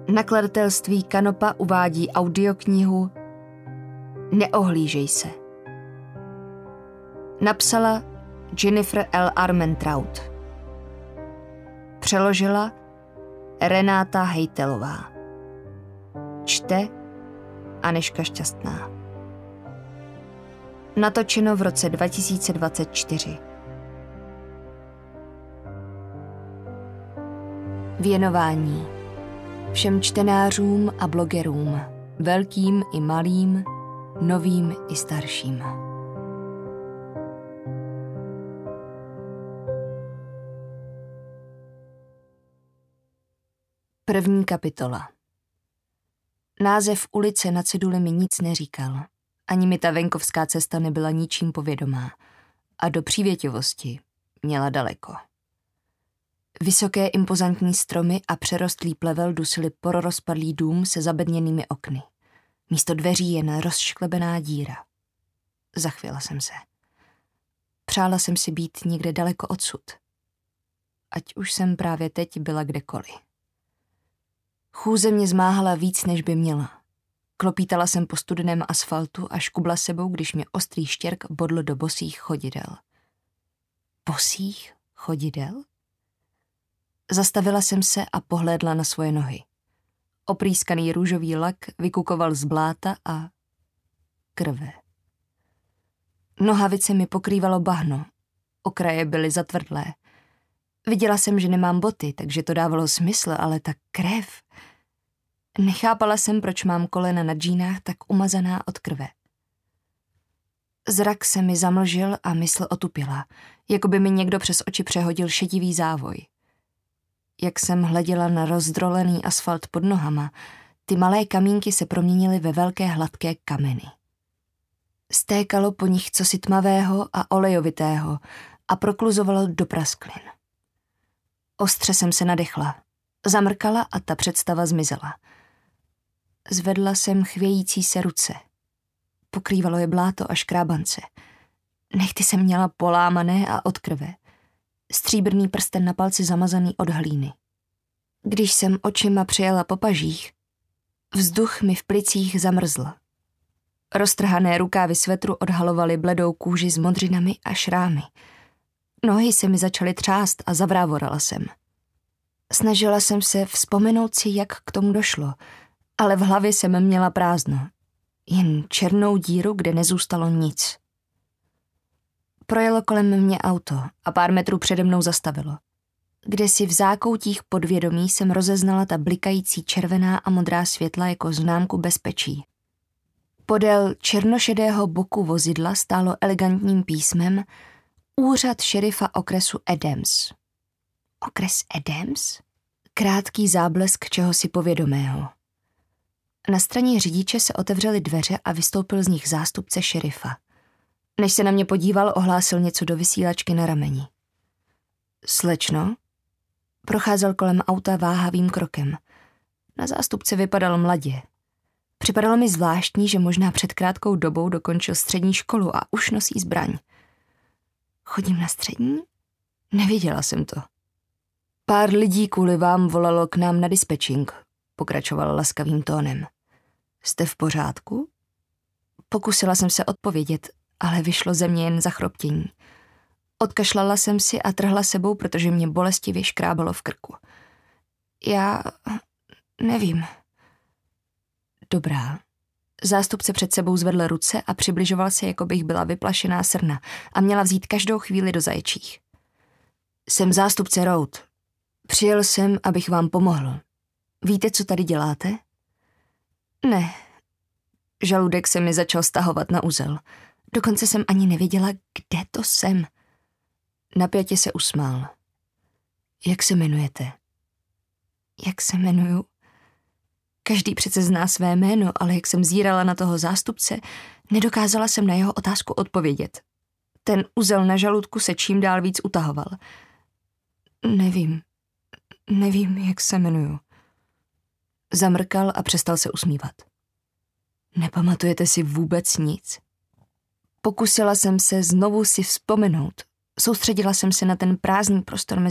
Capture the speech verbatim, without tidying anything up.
Nakladatelství Kanopa uvádí audioknihu Neohlížej se. Napsala Jennifer L. Armentrout. Přeložila Renáta Hejtelová. Čte Anežka Šťastná. Natočeno v roce dva tisíce dvacet čtyři. Věnování všem čtenářům a blogerům, velkým i malým, novým i starším. První kapitola. Název ulice na ceduli mi nic neříkal. Ani mi ta venkovská cesta nebyla ničím povědomá. A do přívětivosti měla daleko. Vysoké impozantní stromy a přerostlý plevel dusily porozpadlý dům se zabedněnými okny. Místo dveří jen rozšklebená díra. Zachvěla jsem se. Přála jsem si být někde daleko odsud. Ať už jsem právě teď byla kdekoliv. Chůze mě zmáhala víc, než by měla. Klopítala jsem po studeném asfaltu a škubla sebou, když mě ostrý štěrk bodl do bosých chodidel. Bosých chodidel? Zastavila jsem se a pohlédla na svoje nohy. Oprýskaný růžový lak vykukoval z bláta a krve. Nohavice mi pokrývalo bahno. Okraje byly zatvrdlé. Viděla jsem, že nemám boty, takže to dávalo smysl, ale ta krev... Nechápala jsem, proč mám kolena na džínách tak umazaná od krve. Zrak se mi zamlžil a mysl otupila, jako by mi někdo přes oči přehodil šedivý závoj. Jak jsem hleděla na rozdrolený asfalt pod nohama, ty malé kamínky se proměnily ve velké hladké kameny. Stékalo po nich cosi tmavého a olejovitého a prokluzovalo do prasklin. Ostře jsem se nadechla, zamrkala a ta představa zmizela. Zvedla jsem chvějící se ruce. Pokrývalo je bláto a škrábance. Nehty jsem měla polámané a od krve. Stříbrný prsten na palci zamazaný od hlíny. Když jsem očima přejela po pažích, vzduch mi v plicích zamrzl. Roztrhané rukávy svetru odhalovaly bledou kůži s modřinami a šrámy. Nohy se mi začaly třást a zavrávorala jsem. Snažila jsem se vzpomenout si, jak k tomu došlo, ale v hlavě jsem měla prázdno. Jen černou díru, kde nezůstalo nic. Projelo kolem mě auto a pár metrů přede mnou zastavilo. Kdesi v zákoutích podvědomí jsem rozeznala ta blikající červená a modrá světla jako známku bezpečí. Podél černošedého boku vozidla stálo elegantním písmem Úřad šerifa okresu Adams. Okres Adams? Krátký záblesk čehosi povědomého. Na straně řidiče se otevřely dveře a vystoupil z nich zástupce šerifa. Než se na mě podíval, ohlásil něco do vysílačky na rameni. Slečno? Procházel kolem auta váhavým krokem. Na zástupce vypadal mladě. Připadalo mi zvláštní, že možná před krátkou dobou dokončil střední školu a už nosí zbraň. Chodím na střední? Nevěděla jsem to. Pár lidí kvůli vám volalo k nám na dispečing, pokračoval laskavým tónem. Jste v pořádku? Pokusila jsem se odpovědět, ale vyšlo ze mě jen zachroptění. Odkašlala jsem si a trhla sebou, protože mě bolestivě škrábalo v krku. Já... nevím. Dobrá. Zástupce před sebou zvedl ruce a přibližoval se, jako bych byla vyplašená srna a měla vzít každou chvíli do zaječích. Jsem zástupce Rout. Přijel jsem, abych vám pomohl. Víte, co tady děláte? Ne. Žaludek se mi začal stahovat na uzel. Dokonce jsem ani nevěděla, kde to jsem. Napjatě se usmál. Jak se jmenujete? Jak se jmenuju? Každý přece zná své jméno, ale jak jsem zírala na toho zástupce, nedokázala jsem na jeho otázku odpovědět. Ten uzel na žaludku se čím dál víc utahoval. Nevím. Nevím, jak se jmenuju. Zamrkal a přestal se usmívat. Nepamatujete si vůbec nic? Pokusila jsem se znovu si vzpomenout. Soustředila jsem se na ten prázdný prostor mezi